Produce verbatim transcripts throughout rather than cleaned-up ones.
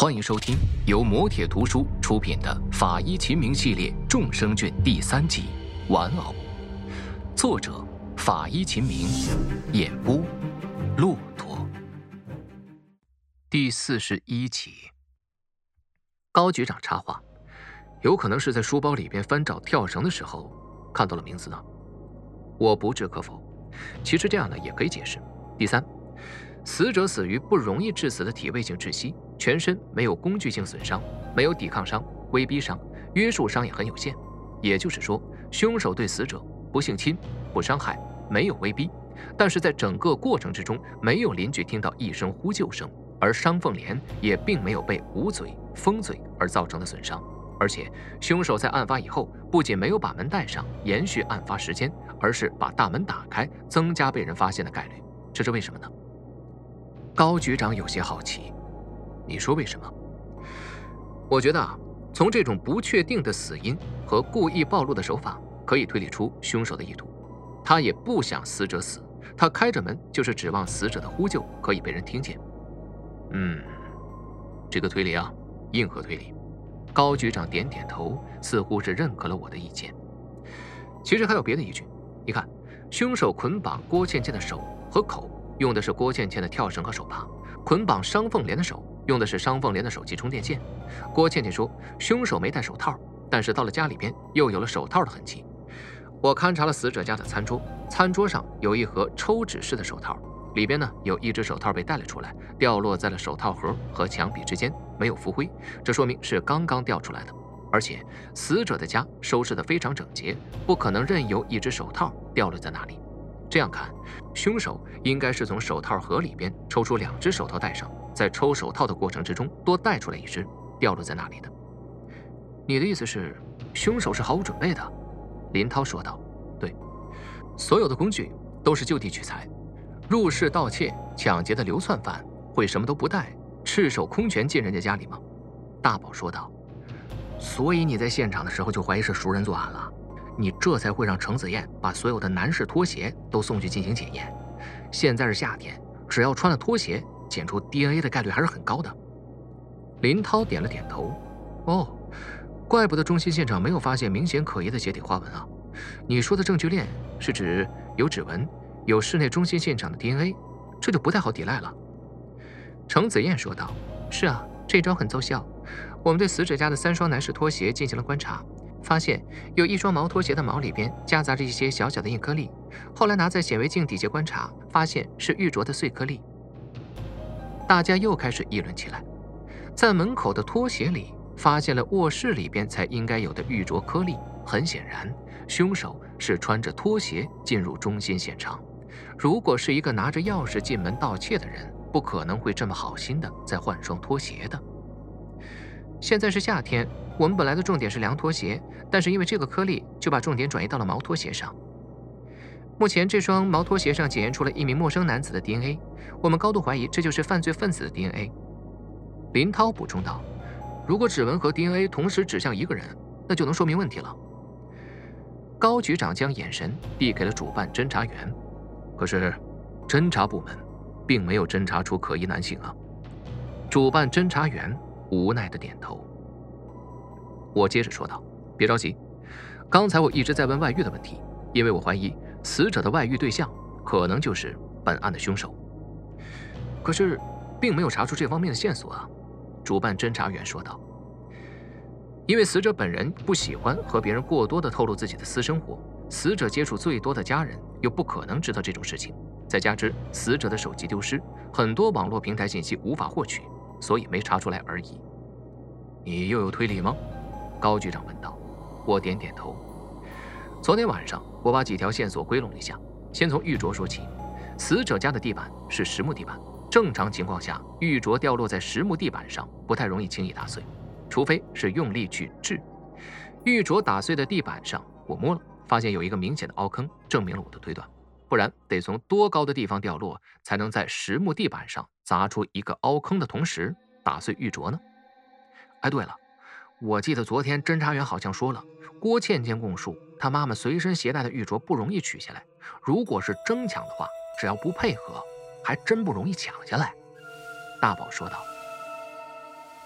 欢迎收听由磨铁图书出品的《法医秦明》系列众生卷第三集《玩偶》，作者法医秦明，演播骆驼。第四十一集。高局长插话：“有可能是在书包里边翻找跳绳的时候看到了名字呢。”我不置可否。其实这样呢也可以解释。第三，死者死于不容易致死的体位性窒息，全身没有工具性损伤，没有抵抗伤、威逼伤，约束伤也很有限。也就是说，凶手对死者不性侵、不伤害，没有威逼，但是在整个过程之中，没有邻居听到一声呼救声，而商凤莲也并没有被捂嘴、封嘴而造成的损伤。而且，凶手在案发以后，不仅没有把门带上，延续案发时间，而是把大门打开，增加被人发现的概率。这是为什么呢？高局长有些好奇，你说为什么？我觉得啊，从这种不确定的死因和故意暴露的手法，可以推理出凶手的意图。他也不想死者死，他开着门就是指望死者的呼救可以被人听见。嗯，这个推理啊，硬核推理。高局长点点头，似乎是认可了我的意见。其实还有别的依据，你看，凶手捆绑郭倩倩的手和口用的是郭倩倩的跳绳和手帕，捆绑商凤莲的手用的是商凤莲的手机充电线。郭倩倩说，凶手没戴手套，但是到了家里边又有了手套的痕迹。我勘察了死者家的餐桌，餐桌上有一盒抽纸式的手套，里边呢有一只手套被带了出来，掉落在了手套盒和墙壁之间，没有浮灰，这说明是刚刚掉出来的。而且死者的家收拾得非常整洁，不可能任由一只手套掉落在那里。这样看，凶手应该是从手套盒里边抽出两只手套戴上，在抽手套的过程之中多带出来一只，掉落在那里的。你的意思是，凶手是毫无准备的？林涛说道。对，所有的工具都是就地取材。入室盗窃、抢劫的流窜犯会什么都不带，赤手空拳进人家家里吗？大宝说道。所以你在现场的时候就怀疑是熟人作案了，你这才会让程子燕把所有的男士拖鞋都送去进行检验。现在是夏天，只要穿了拖鞋，检出 D N A 的概率还是很高的。林涛点了点头。哦，怪不得中心现场没有发现明显可疑的鞋底花纹啊。你说的证据链是指有指纹，有室内中心现场的 D N A， 这就不太好抵赖了。程子燕说道。是啊，这招很奏效。我们对死者家的三双男士拖鞋进行了观察，发现有一双毛拖鞋的毛里边夹杂着一些小小的硬颗粒，后来拿在显微镜底下观察，发现是玉镯的碎颗粒。大家又开始议论起来。在门口的拖鞋里发现了卧室里边才应该有的玉镯颗粒，很显然凶手是穿着拖鞋进入中心现场。如果是一个拿着钥匙进门盗窃的人，不可能会这么好心的再换双拖鞋的。现在是夏天，我们本来的重点是凉拖鞋，但是因为这个颗粒，就把重点转移到了毛拖鞋上。目前这双毛拖鞋上检验出了一名陌生男子的 D N A， 我们高度怀疑这就是犯罪分子的 D N A。 林涛补充道。如果指纹和 D N A 同时指向一个人，那就能说明问题了。高局长将眼神递给了主办侦查员，可是侦查部门并没有侦查出可疑男性啊。主办侦查员无奈的点头。我接着说道，别着急，刚才我一直在问外遇的问题，因为我怀疑死者的外遇对象可能就是本案的凶手。可是并没有查出这方面的线索啊。主办侦查员说道。因为死者本人不喜欢和别人过多的透露自己的私生活，死者接触最多的家人又不可能知道这种事情，再加之死者的手机丢失，很多网络平台信息无法获取，所以没查出来而已。你又有推理吗？高局长问道。我点点头。昨天晚上我把几条线索归拢一下，先从玉镯说起。死者家的地板是实木地板，正常情况下玉镯掉落在实木地板上不太容易轻易打碎，除非是用力去掷。玉镯打碎的地板上我摸了，发现有一个明显的凹坑，证明了我的推断。不然得从多高的地方掉落才能在实木地板上砸出一个凹坑的同时打碎玉镯呢？哎，对了，我记得昨天侦查员好像说了，郭倩倩供述她妈妈随身携带的玉镯不容易取下来，如果是争抢的话，只要不配合，还真不容易抢下来。大宝说道。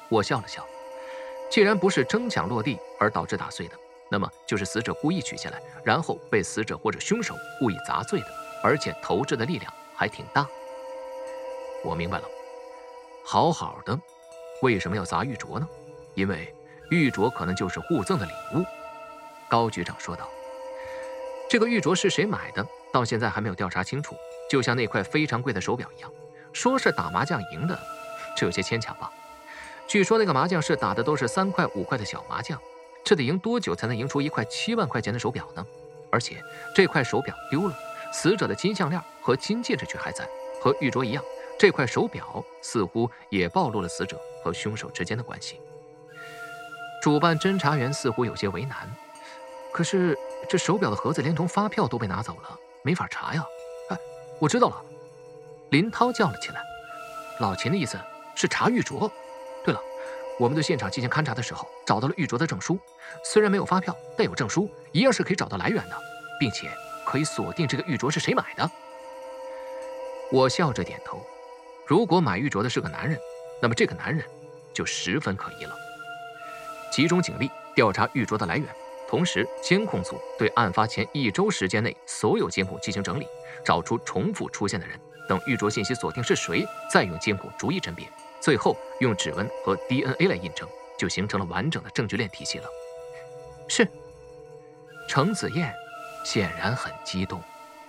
我笑了笑，既然不是争抢落地而导致打碎的，那么就是死者故意取下来，然后被死者或者凶手故意砸碎的，而且投掷的力量还挺大。我明白了，好好的，为什么要砸玉镯呢？因为玉镯可能就是互赠的礼物。高局长说道。这个玉镯是谁买的，到现在还没有调查清楚，就像那块非常贵的手表一样，说是打麻将赢的，这有些牵强吧。据说那个麻将室打的都是三块五块的小麻将，这得赢多久才能赢出一块七万块钱的手表呢？而且这块手表丢了，死者的金项链和金戒指却还在，和玉镯一样，这块手表似乎也暴露了死者和凶手之间的关系。主办侦查员似乎有些为难，可是这手表的盒子连同发票都被拿走了，没法查呀。哎，我知道了，林涛叫了起来，老秦的意思是查玉镯。对了，我们对现场进行勘查的时候找到了玉镯的证书，虽然没有发票，但有证书，一样是可以找到来源的，并且可以锁定这个玉镯是谁买的。我笑着点头，如果买玉镯的是个男人，那么这个男人就十分可疑了。集中警力调查玉镯的来源，同时监控组对案发前一周时间内所有监控进行整理，找出重复出现的人，等玉镯信息锁定是谁，再用监控逐一甄别，最后用指纹和 D N A 来印证，就形成了完整的证据链体系了。是。程子燕显然很激动。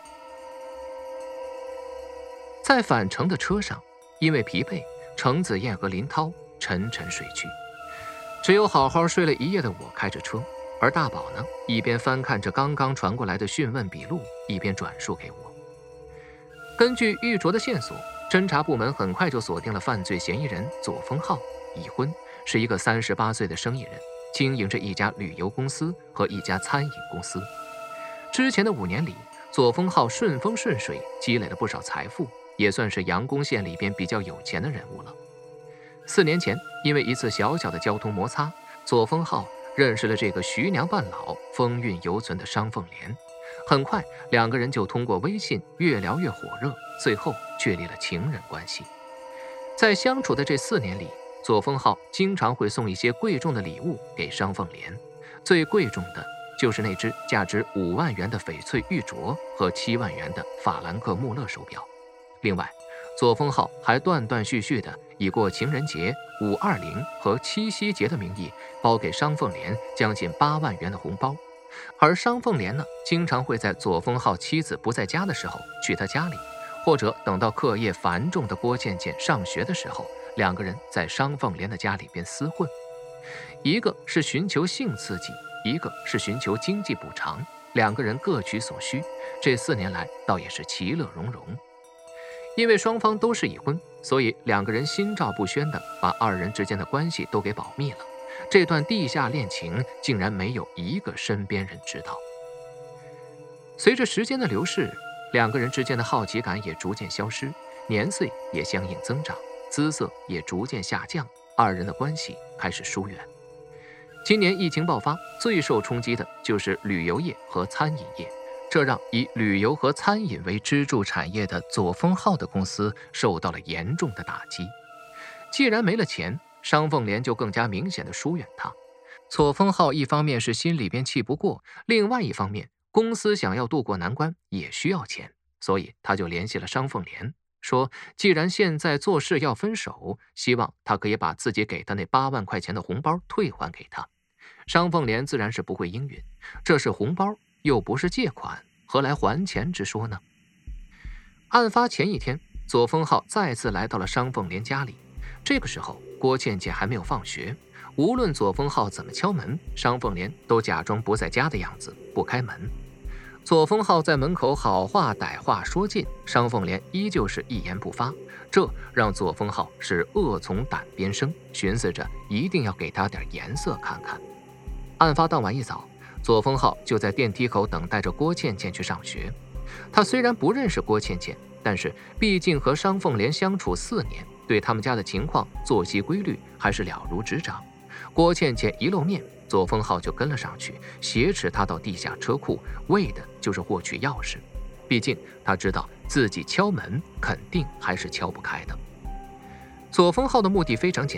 在返程的车上，因为疲惫，程子燕和林涛沉沉睡去，只有好好睡了一夜的我开着车，而大宝呢，一边翻看着刚刚传过来的讯问笔录，一边转述给我。根据玉镯的线索，侦查部门很快就锁定了犯罪嫌疑人左峰浩，已婚，是一个三十八岁的生意人，经营着一家旅游公司和一家餐饮公司。之前的五年里，左峰浩顺风顺水，积累了不少财富，也算是阳宫县里边比较有钱的人物了。四年前，因为一次小小的交通摩擦，左峰浩认识了这个徐娘半老、风韵犹存的商凤莲。很快，两个人就通过微信越聊越火热，最后确立了情人关系。在相处的这四年里，左峰浩经常会送一些贵重的礼物给商凤莲，最贵重的就是那只价值五万元的翡翠玉镯和七万元的法兰克穆勒手表。另外，左峰浩还断断续续地以过情人节、五二零和七夕节的名义包给商凤莲将近八万元的红包，而商凤莲呢，经常会在左峰浩妻子不在家的时候去他家里，或者等到课业繁重的郭倩倩上学的时候，两个人在商凤莲的家里边厮混。一个是寻求性刺激，一个是寻求经济补偿，两个人各取所需，这四年来倒也是其乐融融。因为双方都是已婚，所以两个人心照不宣地把二人之间的关系都给保密了。这段地下恋情竟然没有一个身边人知道。随着时间的流逝，两个人之间的好奇感也逐渐消失，年岁也相应增长，姿色也逐渐下降，二人的关系开始疏远。今年疫情爆发，最受冲击的就是旅游业和餐饮业，这让以旅游和餐饮为支柱产业的左峰浩的公司受到了严重的打击。既然没了钱，商凤莲就更加明显的疏远他。左峰浩一方面是心里边气不过，另外一方面公司想要渡过难关也需要钱，所以他就联系了商凤莲，说既然现在做事要分手，希望他可以把自己给他那八万块钱的红包退还给他。商凤莲自然是不会应允，这是红包，又不是借款，何来还钱之说呢？案发前一天，左峰浩再次来到了商凤莲家里。这个时候，郭倩倩还没有放学，无论左峰浩怎么敲门，商凤莲都假装不在家的样子，不开门。左峰浩在门口好话歹话说尽，商凤莲依旧是一言不发，这让左峰浩是恶从胆边生，寻思着一定要给他点颜色看看。案发当晚一早，左峰浩就在电梯口等待着郭倩倩去上学。他虽然不认识郭倩倩，但是毕竟和商凤莲相处四年，对他们家的情况、作息规律还是了如指掌。郭倩倩一露面，左峰浩就跟了上去，挟持她到地下车库，为的就是获取钥匙。毕竟他知道自己敲门肯定还是敲不开的。左峰浩的目的非常简单，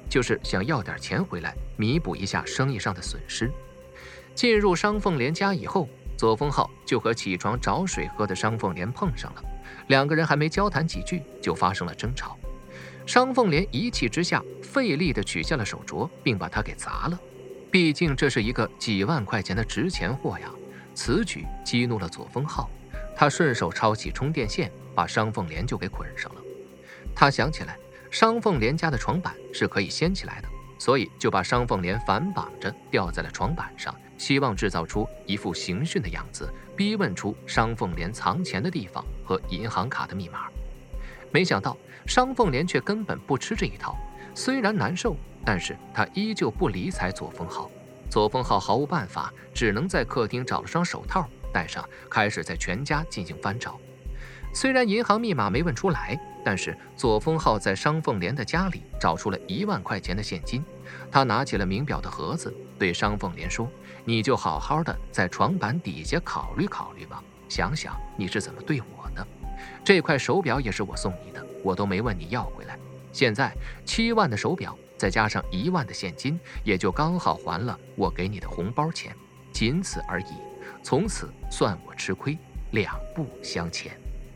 就是想要点钱回来，弥补一下生意上的损失。进入商凤莲家以后，左丰浩就和起床找水喝的商凤莲碰上了，两个人还没交谈几句，就发生了争吵。商凤莲一气之下，费力地取下了手镯，并把它给砸了。毕竟这是一个几万块钱的值钱货呀。此举激怒了左丰浩，他顺手抄起充电线，把商凤莲就给捆上了。他想起来，商凤莲家的床板是可以掀起来的，所以就把商凤莲反绑着吊在了床板上，希望制造出一副刑讯的样子，逼问出商凤莲藏钱的地方和银行卡的密码。没想到商凤莲却根本不吃这一套，虽然难受，但是他依旧不理睬左丰浩。左丰浩毫无办法，只能在客厅找了双手套戴上，开始在全家进行翻找。虽然银行密码没问出来，但是左丰浩在商凤莲的家里找出了一万块钱的现金。他拿起了名表的盒子，对商凤莲说：“你就好好的在床板底下考虑考虑吧，想想你是怎么对我的。这块手表也是我送你的，我都没问你要回来。现在七万的手表再加上一万的现金，也就刚好还了我给你的红包钱，仅此而已。从此算我吃亏，两不相欠。”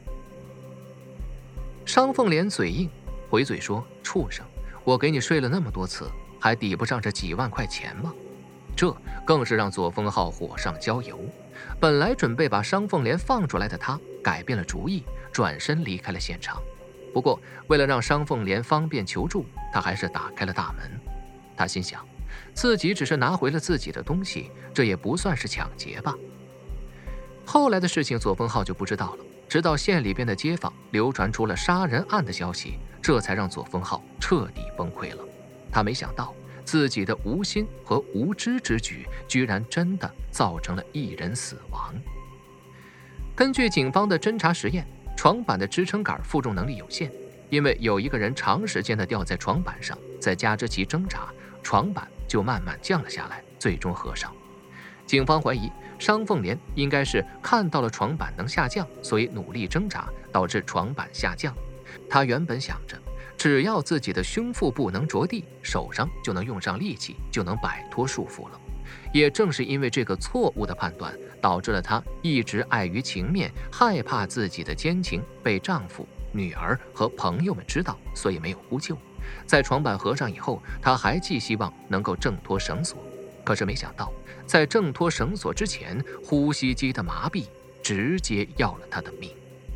商凤莲嘴硬，回嘴说：“畜生，我给你睡了那么多次，还抵不上这几万块钱吗？”这更是让左丰浩火上浇油。本来准备把商凤莲放出来的他，改变了主意，转身离开了现场。不过为了让商凤莲方便求助，他还是打开了大门。他心想，自己只是拿回了自己的东西，这也不算是抢劫吧。后来的事情左丰浩就不知道了，直到县里边的街坊流传出了杀人案的消息，这才让左丰浩彻底崩溃了。他没想到自己的无心和无知之举，居然真的造成了一人死亡。根据警方的侦查实验，床板的支撑杆负重能力有限，因为有一个人长时间的吊在床板上，再加之其挣扎，床板就慢慢降了下来，最终合上。警方怀疑商凤莲应该是看到了床板能下降，所以努力挣扎，导致床板下降。他原本想着，只要自己的胸腹部能着地，手上就能用上力气，就能摆脱束缚了。也正是因为这个错误的判断，导致了她一直碍于情面，害怕自己的奸情被丈夫、女儿和朋友们知道，所以没有呼救。在床板合上以后，她还寄希望能够挣脱绳索，可是没想到，在挣脱绳索之前，呼吸机的麻痹直接要了她的命。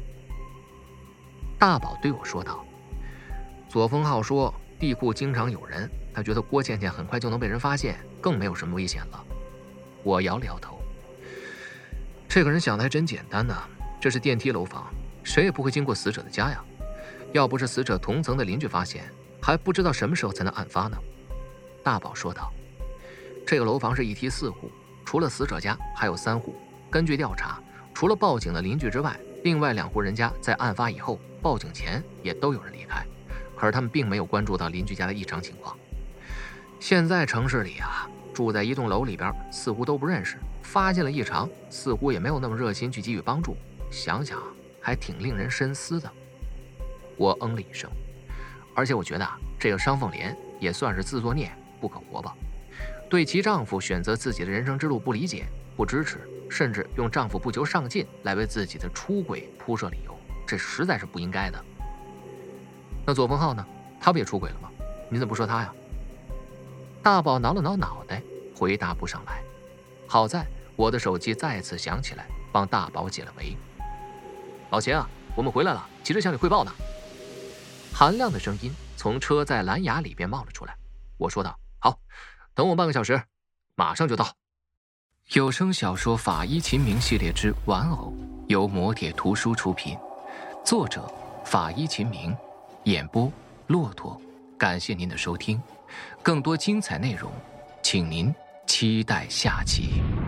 大宝对我说道：“左丰浩说地库经常有人，他觉得郭倩倩很快就能被人发现，更没有什么危险了。”我摇了摇头，这个人想的还真简单呢。这是电梯楼房，谁也不会经过死者的家呀。要不是死者同层的邻居发现，还不知道什么时候才能案发呢。大宝说道：“这个楼房是一梯四户，除了死者家还有三户。根据调查，除了报警的邻居之外，另外两户人家在案发以后报警前也都有人离开，可是他们并没有关注到邻居家的异常情况。现在城市里啊，住在一栋楼里边似乎都不认识，发现了异常似乎也没有那么热心去给予帮助，想想还挺令人深思的。”我嗯了一声，而且我觉得啊，这个商凤莲也算是自作孽不可活吧。对其丈夫选择自己的人生之路不理解、不支持，甚至用丈夫不求上进来为自己的出轨铺设理由，这实在是不应该的。那左丰浩呢？他不也出轨了吗？你怎么不说他呀？大宝挠了挠脑袋，回答不上来。好在我的手机再次响起来，帮大宝解了围。老钱啊，我们回来了，急着向你汇报呢。韩亮的声音从车载蓝牙里边冒了出来。我说道：“好，等我半个小时，马上就到。”有声小说《法医秦明》系列之《玩偶》由磨铁图书出品，作者法医秦明，演播骆驼。感谢您的收听，更多精彩内容，请您期待下集。